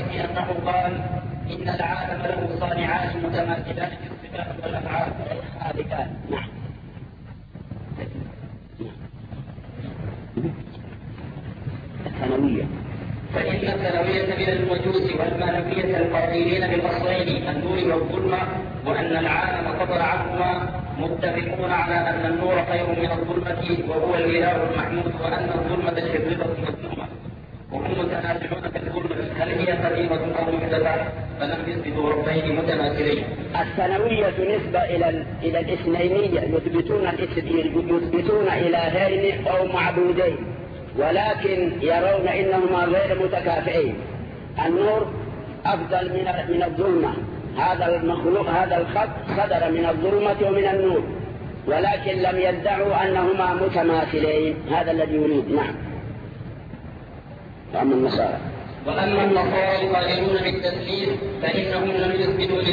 بأنه قال إن العالم له صانعان متماثلان في الصفات والأفعال. هذه كان نعم. الثانوية، فإن الثانوية من المجوس والمانوية القائلين بالأصلين النور والظلمة، وأن العالم فضل عنهما، متفقون على أن النور خير من الظلمة وهو الإله المحمود، وأن الظلمة شريرة مذمومة، وهم متنازعون في الظلمة هل هي قديمة أو محدثة، فلم يثبتوا ربين متماثلين. الثانوية نسبة إلى الاثنينية، يثبتون إلهين أو معبودين، ولكن يرون إنهما غير متكافئين. النور أفضل من الظلمة، هذا المخلوق هذا الخط صدر من الظلمة ومن النور، ولكن لم يدعوا أنهما متماثلين، هذا الذي يريد. نعم. وأما النصارى القائلون بالتثليث فإنهم لم يثبتوا